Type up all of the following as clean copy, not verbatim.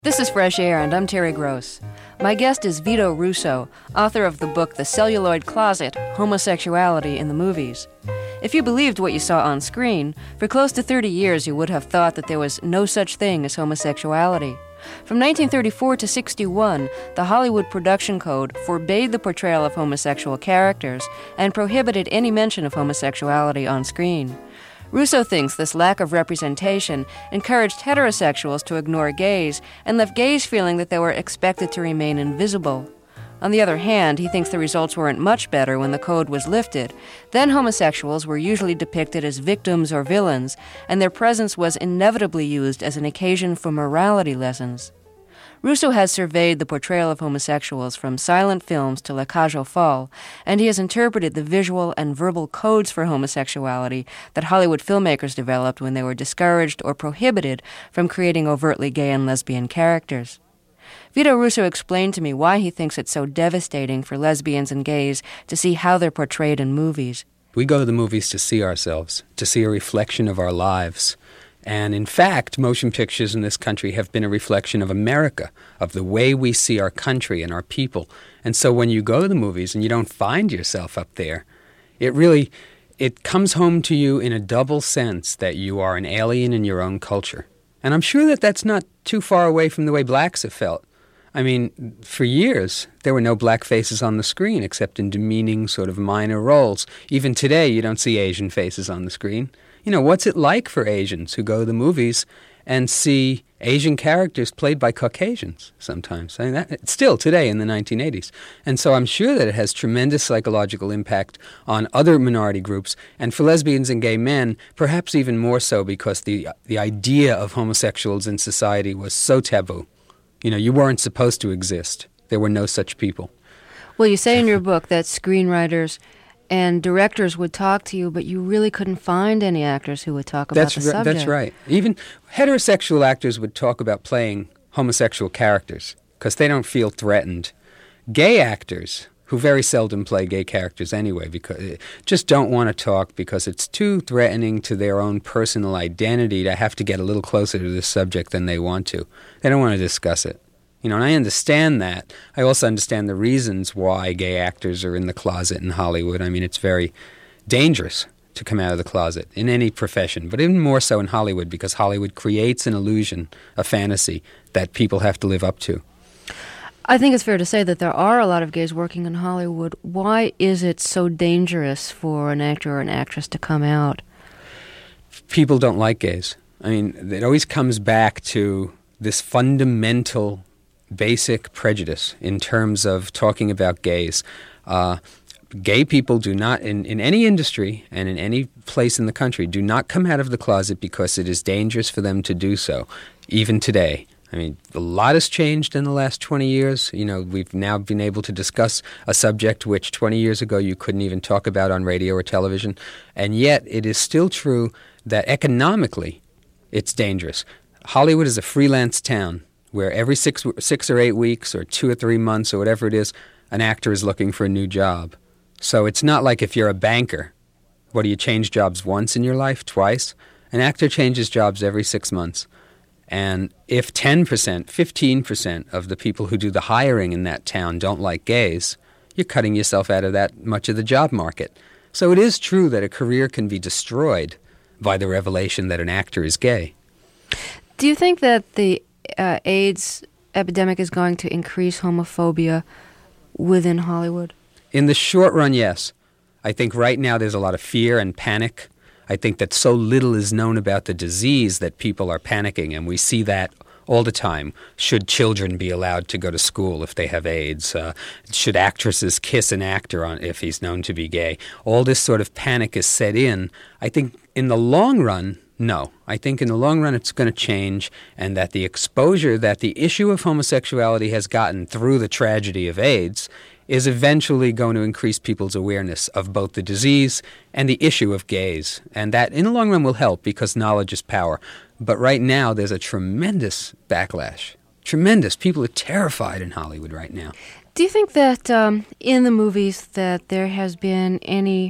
This is Fresh Air, and I'm Terry Gross. My guest is Vito Russo, author of the book The Celluloid Closet, Homosexuality in the Movies. If you believed what you saw on screen, for close to 30 years you would have thought that there was no such thing as homosexuality. From 1934 to 61, the Hollywood Production Code forbade the portrayal of homosexual characters and prohibited any mention of homosexuality on screen. Russo thinks this lack of representation encouraged heterosexuals to ignore gays and left gays feeling that they were expected to remain invisible. On the other hand, he thinks the results weren't much better when the code was lifted. Then homosexuals were usually depicted as victims or villains, and their presence was inevitably used as an occasion for morality lessons. Russo has surveyed the portrayal of homosexuals from silent films to La Cage aux Folles, and he has interpreted the visual and verbal codes for homosexuality that Hollywood filmmakers developed when they were discouraged or prohibited from creating overtly gay and lesbian characters. Vito Russo explained to me why he thinks it's so devastating for lesbians and gays to see how they're portrayed in movies. We go to the movies to see ourselves, to see a reflection of our lives. And in fact, motion pictures in this country have been a reflection of America, of the way we see our country and our people. And so when you go to the movies and you don't find yourself up there, it comes home to you in a double sense that you are an alien in your own culture. And I'm sure that that's not too far away from the way blacks have felt. I mean, for years, there were no black faces on the screen except in demeaning sort of minor roles. Even today, you don't see Asian faces on the screen. You know, what's it like for Asians who go to the movies and see Asian characters played by Caucasians sometimes? I mean, that, still today in the 1980s. And so I'm sure that it has tremendous psychological impact on other minority groups, and for lesbians and gay men, perhaps even more so because the idea of homosexuals in society was so taboo. You know, you weren't supposed to exist. There were no such people. Well, you say in your book that screenwriters and directors would talk to you, but you really couldn't find any actors who would talk about the subject. That's right. Even heterosexual actors would talk about playing homosexual characters because they don't feel threatened. Gay actors, who very seldom play gay characters anyway, because just don't want to talk because it's too threatening to their own personal identity to have to get a little closer to this subject than they want to. They don't want to discuss it. You know, and I understand that. I also understand the reasons why gay actors are in the closet in Hollywood. I mean, it's very dangerous to come out of the closet in any profession, but even more so in Hollywood because Hollywood creates an illusion, a fantasy that people have to live up to. I think it's fair to say that there are a lot of gays working in Hollywood. Why is it so dangerous for an actor or an actress to come out? People don't like gays. I mean, it always comes back to this fundamental basic prejudice in terms of talking about gays. Gay people do not, in any industry and in any place in the country, do not come out of the closet because it is dangerous for them to do so, even today. I mean, a lot has changed in the last 20 years. You know, we've now been able to discuss a subject which 20 years ago you couldn't even talk about on radio or television. And yet it is still true that economically it's dangerous. Hollywood is a freelance town where every 6 or 8 weeks or 2 or 3 months or whatever it is, an actor is looking for a new job. So it's not like if you're a banker, what do you change jobs once in your life, twice? An actor changes jobs every 6 months. And if 10%, 15% of the people who do the hiring in that town don't like gays, you're cutting yourself out of that much of the job market. So it is true that a career can be destroyed by the revelation that an actor is gay. Do you think that the AIDS epidemic is going to increase homophobia within Hollywood? In the short run, yes. I think right now there's a lot of fear and panic. I think that so little is known about the disease that people are panicking, and we see that all the time. Should children be allowed to go to school if they have AIDS? Should actresses kiss an actor if he's known to be gay? All this sort of panic is set in. I think in the long run, no. I think in the long run it's going to change, and that the exposure that the issue of homosexuality has gotten through the tragedy of AIDS is eventually going to increase people's awareness of both the disease and the issue of gays. And that in the long run will help because knowledge is power. But right now there's a tremendous backlash. Tremendous. People are terrified in Hollywood right now. Do you think that in the movies that there has been any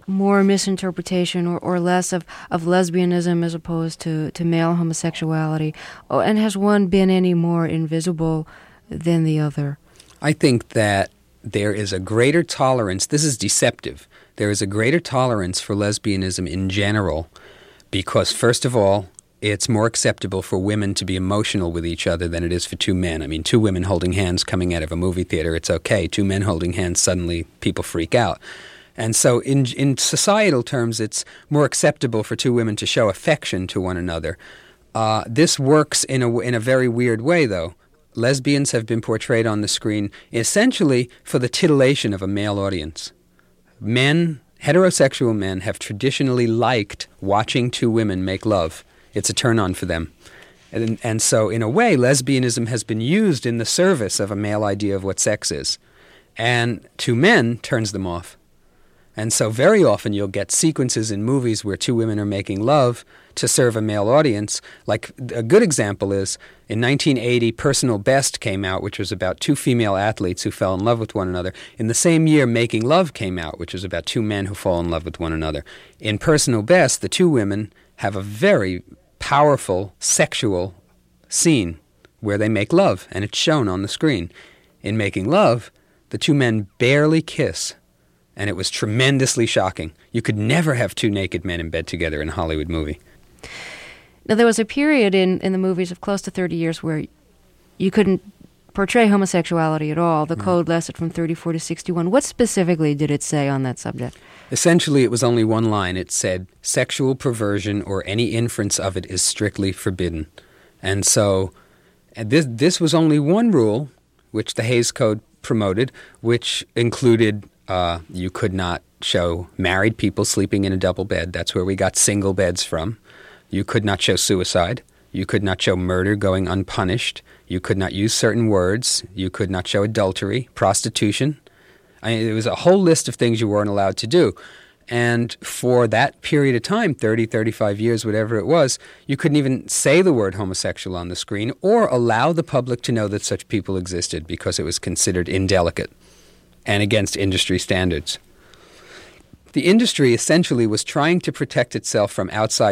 more misinterpretation or less of lesbianism as opposed to male homosexuality? Oh, and has one been any more invisible than the other? I think that there is a greater tolerance. This is deceptive. There is a greater tolerance for lesbianism in general because, first of all, it's more acceptable for women to be emotional with each other than it is for two men. I mean, two women holding hands coming out of a movie theater, it's okay. Two men holding hands, suddenly people freak out. And so in societal terms, it's more acceptable for two women to show affection to one another. This works in a very weird way, though. Lesbians have been portrayed on the screen essentially for the titillation of a male audience. Heterosexual men have traditionally liked watching two women make love. It's a turn-on for them. And so, in a way, lesbianism has been used in the service of a male idea of what sex is. And two men turns them off. And so very often you'll get sequences in movies where two women are making love to serve a male audience. Like a good example is in 1980, Personal Best came out, which was about two female athletes who fell in love with one another. In the same year, Making Love came out, which was about two men who fall in love with one another. In Personal Best, the two women have a very powerful sexual scene where they make love, and it's shown on the screen. In Making Love, the two men barely kiss. And it was tremendously shocking. You could never have two naked men in bed together in a Hollywood movie. Now, there was a period in the movies of close to 30 years where you couldn't portray homosexuality at all. The code lasted from 34 to 61. What specifically did it say on that subject? Essentially, it was only one line. It said, sexual perversion or any inference of it is strictly forbidden. And so this was only one rule, which the Hays Code promoted, which included you could not show married people sleeping in a double bed. That's where we got single beds from. You could not show suicide. You could not show murder going unpunished. You could not use certain words. You could not show adultery, prostitution. There was a whole list of things you weren't allowed to do. And for that period of time, 30, 35 years, whatever it was, you couldn't even say the word homosexual on the screen or allow the public to know that such people existed because it was considered indelicate and against industry standards. The industry essentially was trying to protect itself from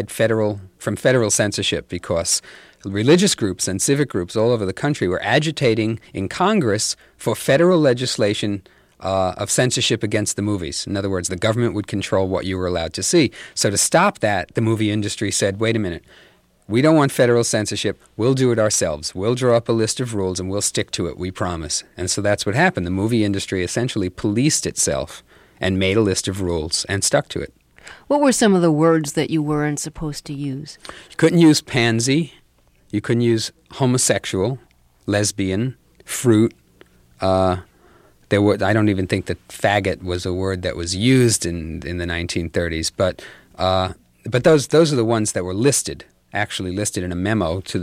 federal censorship because religious groups and civic groups all over the country were agitating in Congress for federal legislation of censorship against the movies. In other words, the government would control what you were allowed to see. So to stop that, the movie industry said, wait a minute, we don't want federal censorship. We'll do it ourselves. We'll draw up a list of rules and we'll stick to it, we promise. And so that's what happened. The movie industry essentially policed itself and made a list of rules and stuck to it. What were some of the words that you weren't supposed to use? You couldn't use pansy. You couldn't use homosexual, lesbian, fruit. I don't even think that faggot was a word that was used in the 1930s. But those are the ones that were listed. Actually listed in a memo at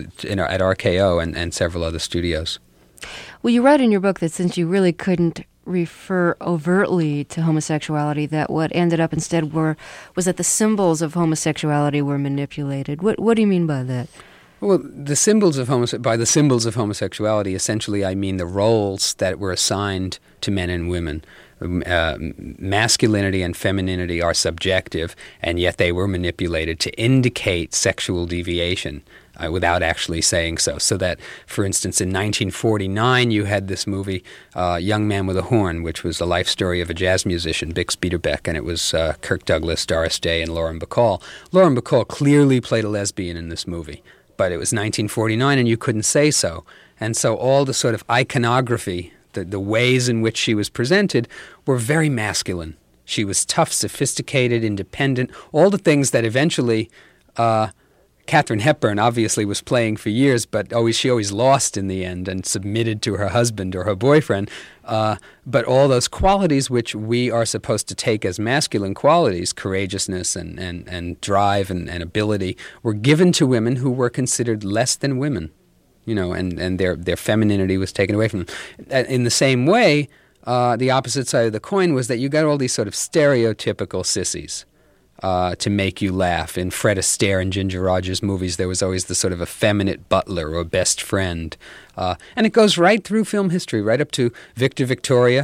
RKO and several other studios. Well, you write in your book that since you really couldn't refer overtly to homosexuality, that what ended up instead was that the symbols of homosexuality were manipulated. What do you mean by that? Well, by the symbols of homosexuality, essentially I mean the roles that were assigned to men and women. Masculinity and femininity are subjective, and yet they were manipulated to indicate sexual deviation without actually saying so. So that, for instance, in 1949, you had this movie, Young Man with a Horn, which was the life story of a jazz musician, Bix Beiderbecke, and it was Kirk Douglas, Doris Day, and Lauren Bacall. Lauren Bacall clearly played a lesbian in this movie, but it was 1949, and you couldn't say so. And so all the sort of iconography, the ways in which she was presented were very masculine. She was tough, sophisticated, independent, all the things that eventually Katharine Hepburn obviously was playing for years, but she always lost in the end and submitted to her husband or her boyfriend. But all those qualities which we are supposed to take as masculine qualities, courageousness and drive and ability, were given to women who were considered less than women. And their femininity was taken away from them. In the same way, the opposite side of the coin was that you got all these sort of stereotypical sissies to make you laugh. In Fred Astaire and Ginger Rogers movies, there was always the sort of effeminate butler or best friend. And it goes right through film history, right up to Victor Victoria,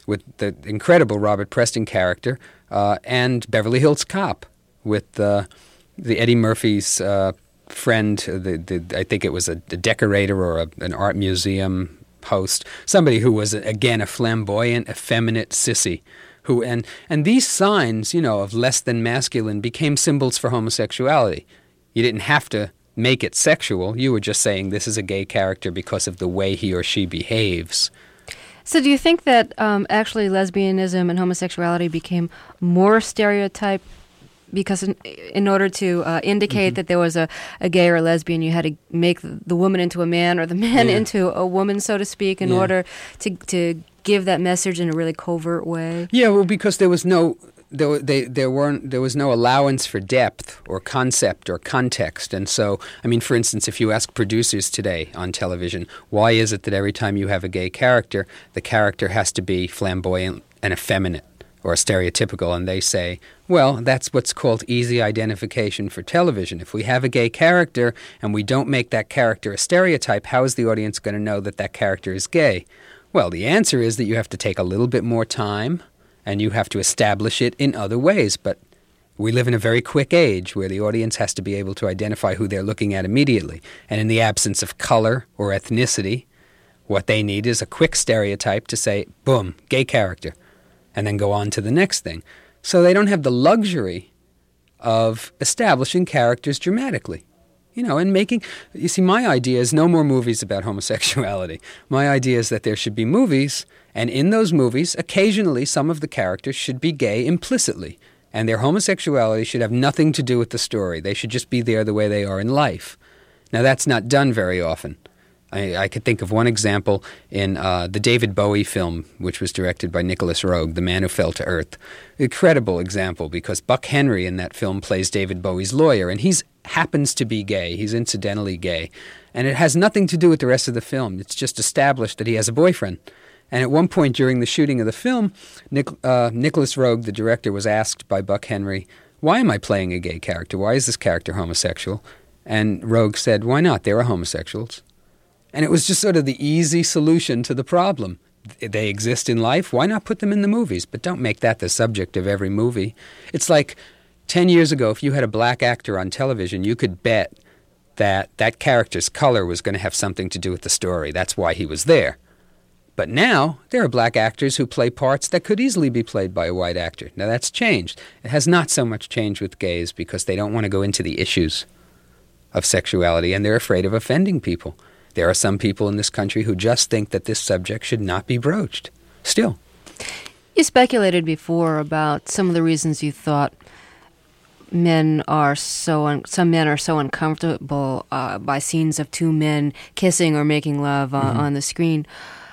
with the incredible Robert Preston character, and Beverly Hills Cop with the Eddie Murphy's friend. I think it was a decorator or an art museum host, somebody who was again a flamboyant, effeminate sissy. And these signs, of less than masculine became symbols for homosexuality. You didn't have to make it sexual. You were just saying this is a gay character because of the way he or she behaves. So do you think that actually lesbianism and homosexuality became more stereotyped because in order to indicate that there was a gay or a lesbian, you had to make the woman into a man or the man into a woman, so to speak, in order to give that message in a really covert way? Yeah, well, because there was no allowance for depth or concept or context. And so, for instance, if you ask producers today on television, why is it that every time you have a gay character, the character has to be flamboyant and effeminate or stereotypical? And they say, well, that's what's called easy identification for television. If we have a gay character and we don't make that character a stereotype, how is the audience going to know that that character is gay? Well, the answer is that you have to take a little bit more time and you have to establish it in other ways. But we live in a very quick age where the audience has to be able to identify who they're looking at immediately. And in the absence of color or ethnicity, what they need is a quick stereotype to say, boom, gay character, and then go on to the next thing. So they don't have the luxury of establishing characters dramatically. And making, you see, my idea is no more movies about homosexuality. My idea is that there should be movies, and in those movies, occasionally some of the characters should be gay implicitly, and their homosexuality should have nothing to do with the story. They should just be there the way they are in life. Now, that's not done very often. I could think of one example in the David Bowie film, which was directed by Nicholas Roeg, The Man Who Fell to Earth. Incredible example, because Buck Henry in that film plays David Bowie's lawyer, and he happens to be gay. He's incidentally gay. And it has nothing to do with the rest of the film. It's just established that he has a boyfriend. And at one point during the shooting of the film, Nicholas Roeg, the director, was asked by Buck Henry, why am I playing a gay character? Why is this character homosexual? And Roeg said, why not? There are homosexuals. And it was just sort of the easy solution to the problem. They exist in life. Why not put them in the movies? But don't make that the subject of every movie. It's like 10 years ago, if you had a black actor on television, you could bet that that character's color was going to have something to do with the story. That's why he was there. But now, there are black actors who play parts that could easily be played by a white actor. Now, that's changed. It has not so much changed with gays because they don't want to go into the issues of sexuality, and they're afraid of offending people. There are some people in this country who just think that this subject should not be broached. Still. You speculated before about some of the reasons you thought some men are so uncomfortable by scenes of two men kissing or making love on the screen.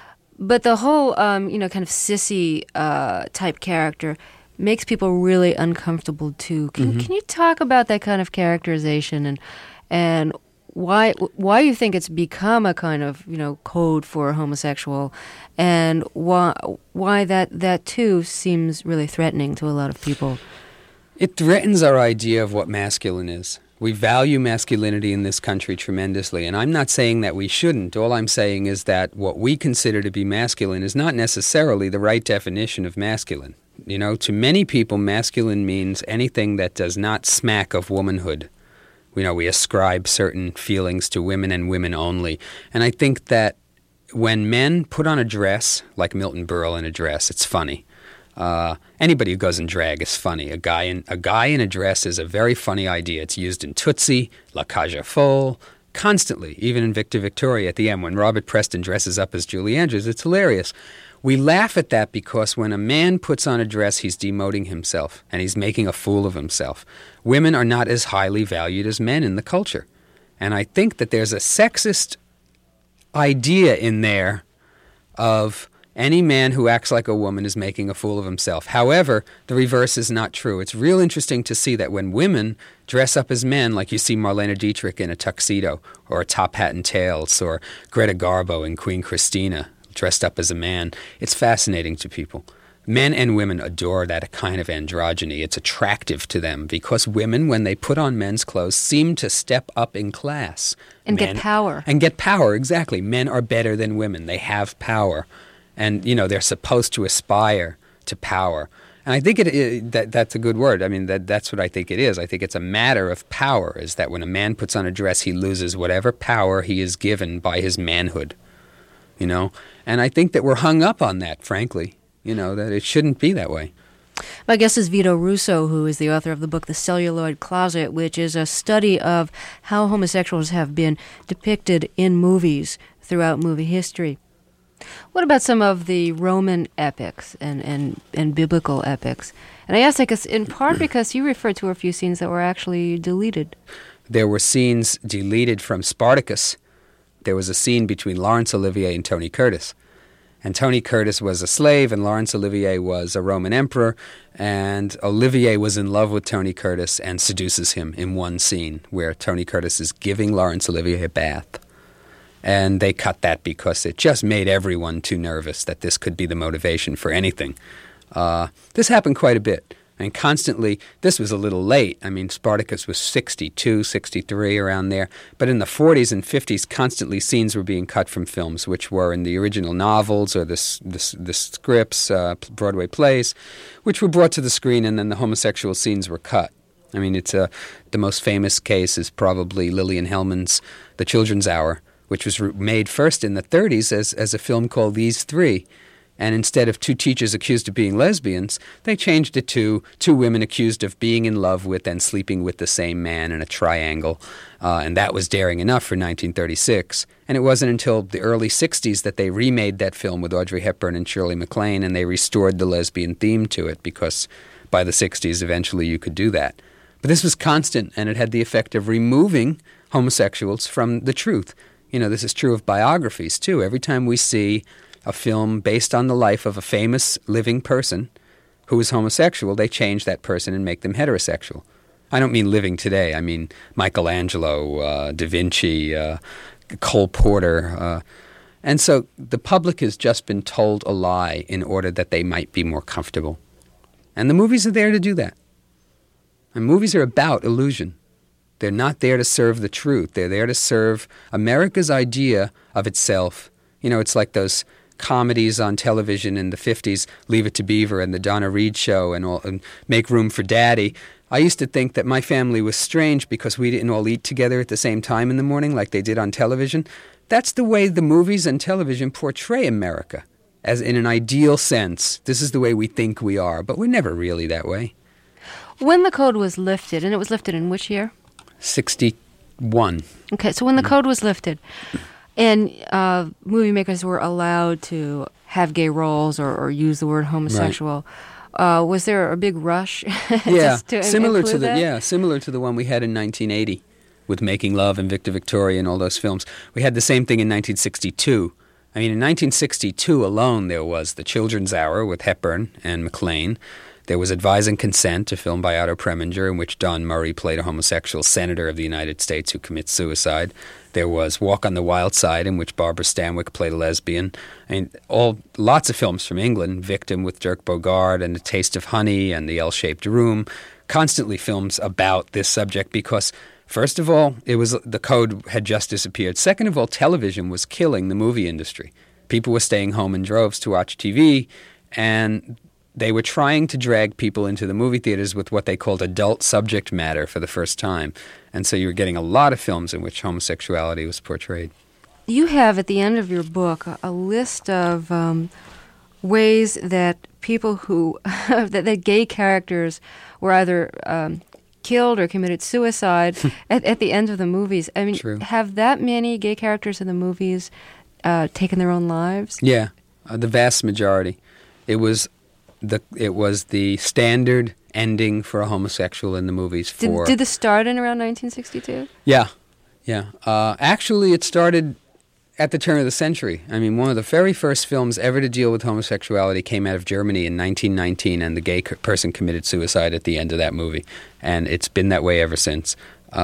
But the whole, kind of sissy type character makes people really uncomfortable too. Can you talk about that kind of characterization and why you think it's become a kind of code for a homosexual, and why that too seems really threatening to a lot of people? It threatens our idea of what masculine is. We value masculinity in this country tremendously, and I'm not saying that we shouldn't. All I'm saying is that what we consider to be masculine is not necessarily the right definition of masculine. To many people, masculine means anything that does not smack of womanhood. We ascribe certain feelings to women and women only. And I think that when men put on a dress, like Milton Berle in a dress, it's funny. Anybody who goes in drag is funny. A guy in a dress is a very funny idea. It's used in Tootsie, La Cage aux Folles, constantly, even in Victor Victoria at the end. When Robert Preston dresses up as Julie Andrews, it's hilarious. We laugh at that because when a man puts on a dress, he's demoting himself, and he's making a fool of himself. Women are not as highly valued as men in the culture. And I think that there's a sexist idea in there of any man who acts like a woman is making a fool of himself. However, the reverse is not true. It's real interesting to see that when women dress up as men, like you see Marlene Dietrich in a tuxedo, or a top hat and tails, or Greta Garbo in Queen Christina, dressed up as a man, it's fascinating to people. Men and women adore that kind of androgyny. It's attractive to them because women, when they put on men's clothes, seem to step up in class. And get power. And get power, exactly. Men are better than women. They have power. and they're supposed to aspire to power. And I think that's a good word. I mean, that's what I think it is. I think it's a matter of power, is that when a man puts on a dress, he loses whatever power he is given by his manhood, And I think that we're hung up on that, frankly, that it shouldn't be that way. My guest is Vito Russo, who is the author of the book The Celluloid Closet, which is a study of how homosexuals have been depicted in movies throughout movie history. What about some of the Roman epics and biblical epics? And I ask that in part because you referred to a few scenes that were actually deleted. There were scenes deleted from Spartacus. There was a scene between Laurence Olivier and Tony Curtis. And Tony Curtis was a slave, and Laurence Olivier was a Roman emperor. And Olivier was in love with Tony Curtis and seduces him in one scene where Tony Curtis is giving Laurence Olivier a bath. And they cut that because it just made everyone too nervous that this could be the motivation for anything. This happened quite a bit. And constantly, this was a little late. I mean, Spartacus was 62, 63, around there. But in the 40s and 50s, constantly scenes were being cut from films, which were in the original novels or the scripts, Broadway plays, which were brought to the screen, and then the homosexual scenes were cut. I mean, it's the most famous case is probably Lillian Hellman's The Children's Hour, which was made first in the 30s as a film called These Three. And instead of two teachers accused of being lesbians, they changed it to two women accused of being in love with and sleeping with the same man in a triangle. And that was daring enough for 1936. And it wasn't until the early 60s that they remade that film with Audrey Hepburn and Shirley MacLaine, and they restored the lesbian theme to it, because by the 60s, eventually you could do that. But this was constant, and it had the effect of removing homosexuals from the truth. This is true of biographies, too. Every time we see a film based on the life of a famous living person who is homosexual, they change that person and make them heterosexual. I don't mean living today. I mean Michelangelo, Da Vinci, Cole Porter. And so the public has just been told a lie in order that they might be more comfortable. And the movies are there to do that. And movies are about illusion. They're not there to serve the truth. They're there to serve America's idea of itself. It's like those comedies on television in the 50s, Leave It to Beaver and the Donna Reed Show and Make Room for Daddy. I used to think that my family was strange because we didn't all eat together at the same time in the morning like they did on television. That's the way the movies and television portray America, as in an ideal sense. This is the way we think we are, but we're never really that way. When the code was lifted, and it was lifted in which year? 61. Okay, so when the code was lifted, and movie makers were allowed to have gay roles or use the word homosexual, right. Was there a big rush? Yeah, similar to the one we had in 1980 with Making Love and Victor Victoria and all those films. We had the same thing in 1962. I mean, in 1962 alone, there was The Children's Hour with Hepburn and MacLaine. There was Advising Consent, a film by Otto Preminger, in which Don Murray played a homosexual senator of the United States who commits suicide. There was Walk on the Wild Side, in which Barbara Stanwyck played a lesbian. And lots of films from England, Victim with Dirk Bogarde and A Taste of Honey and The L-Shaped Room, constantly films about this subject because, first of all, the code had just disappeared. Second of all, television was killing the movie industry. People were staying home in droves to watch TV, and they were trying to drag people into the movie theaters with what they called adult subject matter for the first time. And so you were getting a lot of films in which homosexuality was portrayed. You have, at the end of your book, a list of ways that people who, that gay characters were either killed or committed suicide at the end of the movies. I mean, True. Have that many gay characters in the movies taken their own lives? Yeah, the vast majority. It was the standard ending for a homosexual in the movies. Did this start in around 1962? Yeah. Actually, it started at the turn of the century. I mean, one of the very first films ever to deal with homosexuality came out of Germany in 1919, and the gay person committed suicide at the end of that movie. And it's been that way ever since.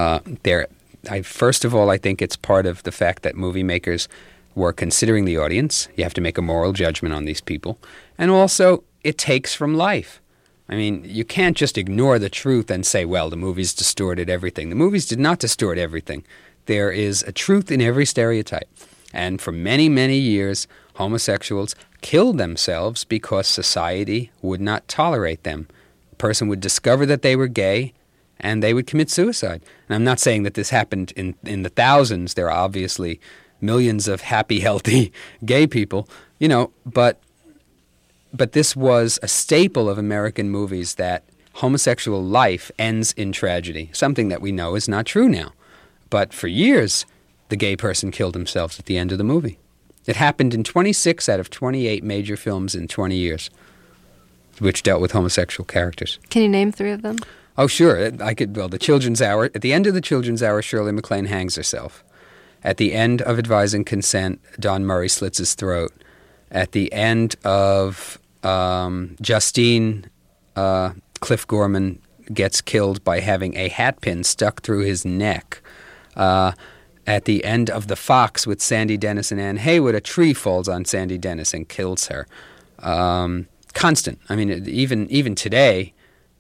First of all, I think it's part of the fact that movie makers were considering the audience. You have to make a moral judgment on these people. And also, it takes from life. I mean, you can't just ignore the truth and say, well, the movies distorted everything. The movies did not distort everything. There is a truth in every stereotype. And for many, many years, homosexuals killed themselves because society would not tolerate them. A person would discover that they were gay, and they would commit suicide. And I'm not saying that this happened in the thousands. There are obviously millions of happy, healthy gay people, but this was a staple of American movies that homosexual life ends in tragedy, something that we know is not true now. But for years, the gay person killed himself at the end of the movie. It happened in 26 out of 28 major films in 20 years, which dealt with homosexual characters. Can you name 3 of them? Oh, sure. I could. Well, The Children's Hour. At the end of The Children's Hour, Shirley MacLaine hangs herself. At the end of Advising Consent, Don Murray slits his throat. At the end of Justine, Cliff Gorman gets killed by having a hat pin stuck through his neck. At the end of The Fox with Sandy Dennis and Anne Haywood, a tree falls on Sandy Dennis and kills her. Constant. I mean, even today,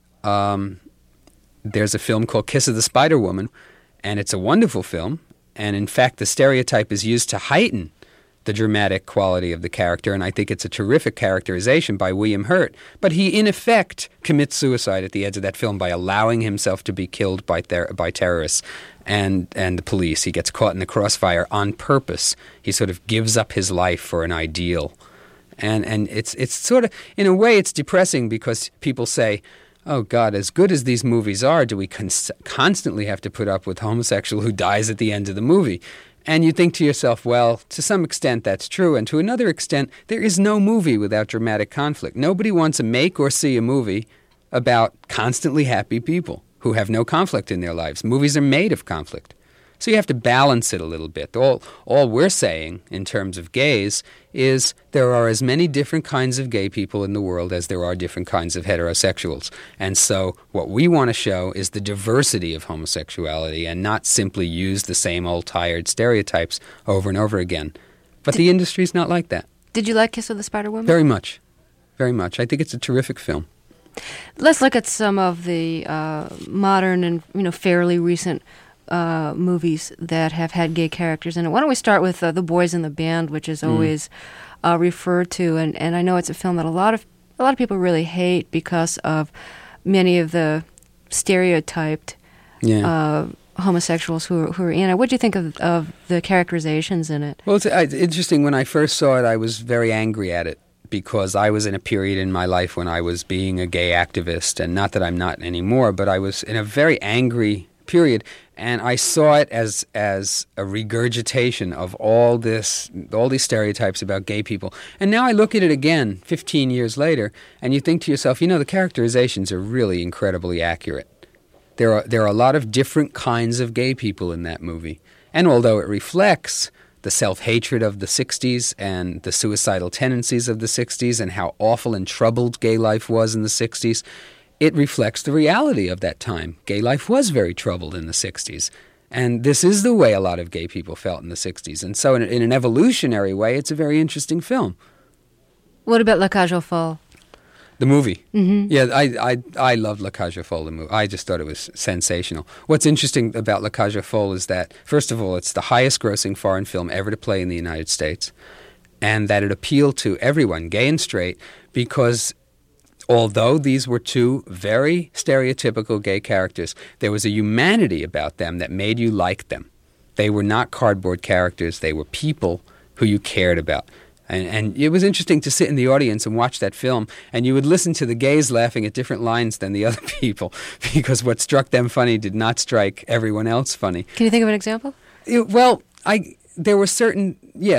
there's a film called Kiss of the Spider Woman, and it's a wonderful film. And in fact, the stereotype is used to heighten the dramatic quality of the character, and I think it's a terrific characterization by William Hurt. But he, in effect, commits suicide at the end of that film by allowing himself to be killed by terrorists and the police. He gets caught in the crossfire on purpose. He sort of gives up his life for an ideal. And it's sort of, in a way, it's depressing because people say, oh, God, as good as these movies are, do we constantly have to put up with a homosexual who dies at the end of the movie? And you think to yourself, well, to some extent that's true, and to another extent, there is no movie without dramatic conflict. Nobody wants to make or see a movie about constantly happy people who have no conflict in their lives. Movies are made of conflict. So you have to balance it a little bit. All we're saying in terms of gays is there are as many different kinds of gay people in the world as there are different kinds of heterosexuals. And so what we want to show is the diversity of homosexuality and not simply use the same old tired stereotypes over and over again. But the industry's not like that. Did you like Kiss of the Spider Woman? Very much. Very much. I think it's a terrific film. Let's look at some of the modern and fairly recent movies that have had gay characters in it. Why don't we start with The Boys in the Band, which is always referred to, and I know it's a film that a lot of people really hate because of many of the stereotyped homosexuals who are in it. What do you think of the characterizations in it? Well, it's interesting. When I first saw it, I was very angry at it, because I was in a period in my life when I was being a gay activist, and not that I'm not anymore, but I was in a very angry period, and I saw it as a regurgitation of all these stereotypes about gay people. And now I look at it again 15 years later, and you think to yourself, the characterizations are really incredibly accurate. There are a lot of different kinds of gay people in that movie, and although it reflects the self-hatred of the 60s and the suicidal tendencies of the 60s and how awful and troubled gay life was in the 60s, it reflects the reality of that time. Gay life was very troubled in the 60s. And this is the way a lot of gay people felt in the 60s. And so in an evolutionary way, it's a very interesting film. What about La Cage aux Folles? The movie. Mm-hmm. Yeah, I loved La Cage aux Folles, the movie. I just thought it was sensational. What's interesting about La Cage aux Folles is that, first of all, it's the highest grossing foreign film ever to play in the United States, and that it appealed to everyone, gay and straight, because although these were two very stereotypical gay characters, there was a humanity about them that made you like them. They were not cardboard characters. They were people who you cared about. And it was interesting to sit in the audience and watch that film, and you would listen to the gays laughing at different lines than the other people, because what struck them funny did not strike everyone else funny. Can you think of an example? There were certain,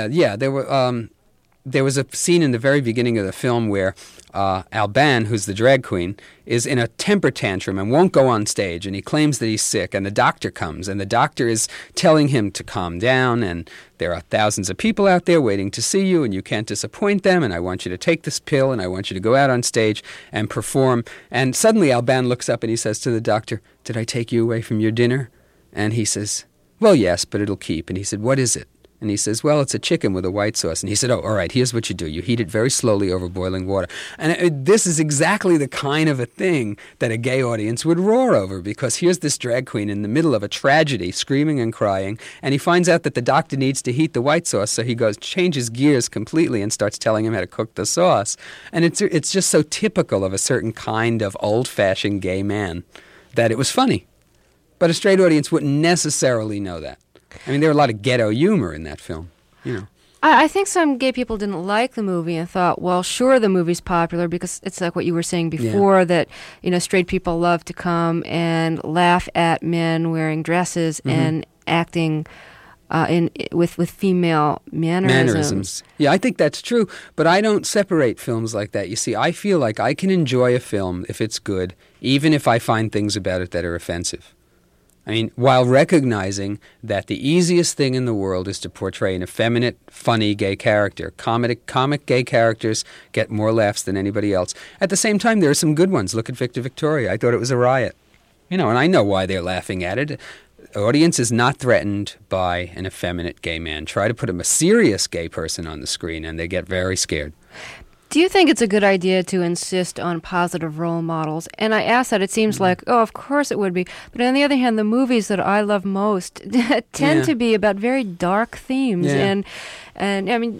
there was a scene in the very beginning of the film where Alban, who's the drag queen, is in a temper tantrum and won't go on stage, and he claims that he's sick, and the doctor comes, and the doctor is telling him to calm down, and there are thousands of people out there waiting to see you, and you can't disappoint them, and I want you to take this pill, and I want you to go out on stage and perform. And suddenly Alban looks up and he says to the doctor, "Did I take you away from your dinner?" And he says, "Well, yes, but it'll keep." And he said, "What is it?" And he says, well, it's a chicken with a white sauce. And he said, oh, all right, here's what you do. You heat it very slowly over boiling water. And this is exactly the kind of a thing that a gay audience would roar over, because here's this drag queen in the middle of a tragedy, screaming and crying, and he finds out that the doctor needs to heat the white sauce, so he changes gears completely and starts telling him how to cook the sauce. And it's just so typical of a certain kind of old-fashioned gay man that it was funny. But a straight audience wouldn't necessarily know that. I mean, there were a lot of ghetto humor in that film, you know. I think some gay people didn't like the movie and thought, well, sure, the movie's popular because it's like what you were saying before, that, you know, straight people love to come and laugh at men wearing dresses and acting with female mannerisms. Yeah, I think that's true, but I don't separate films like that. You see, I feel like I can enjoy a film if it's good, even if I find things about it that are offensive. I mean, while recognizing that the easiest thing in the world is to portray an effeminate, funny gay character. Comic gay characters get more laughs than anybody else. At the same time, there are some good ones. Look at Victor Victoria. I thought it was a riot. You know, and I know why they're laughing at it. The audience is not threatened by an effeminate gay man. Try to put a serious gay person on the screen, and they get very scared. Do you think it's a good idea to insist on positive role models? And I ask that. It seems like, oh, of course it would be. But on the other hand, the movies that I love most tend to be about very dark themes. And I mean,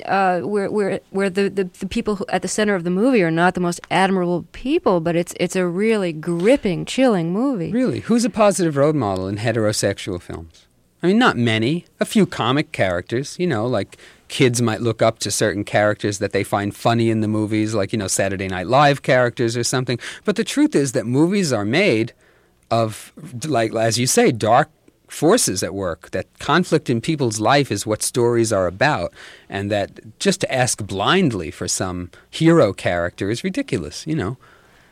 where the people at the center of the movie are not the most admirable people, but it's a really gripping, chilling movie. Really? Who's a positive role model in heterosexual films? I mean, not many. A few comic characters, you know, like kids might look up to certain characters that they find funny in the movies, like, you know, Saturday Night Live characters or something. But the truth is that movies are made of, like, as you say, dark forces at work, that conflict in people's life is what stories are about, and that just to ask blindly for some hero character is ridiculous, you know.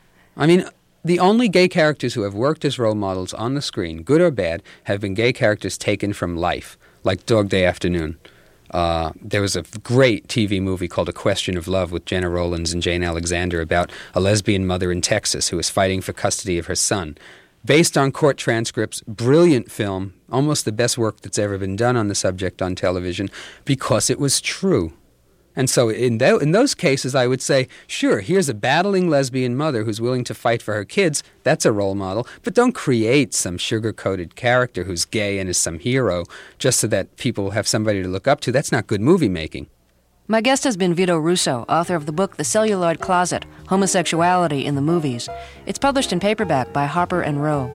I mean, the only gay characters who have worked as role models on the screen, good or bad, have been gay characters taken from life, like Dog Day Afternoon. There was a great TV movie called A Question of Love with Jenna Rollins and Jane Alexander about a lesbian mother in Texas who was fighting for custody of her son. Based on court transcripts, brilliant film, almost the best work that's ever been done on the subject on television, because it was true. And so in those cases, I would say, sure, here's a battling lesbian mother who's willing to fight for her kids. That's a role model. But don't create some sugar-coated character who's gay and is some hero just so that people have somebody to look up to. That's not good movie making. My guest has been Vito Russo, author of the book The Celluloid Closet, Homosexuality in the Movies. It's published in paperback by Harper & Row.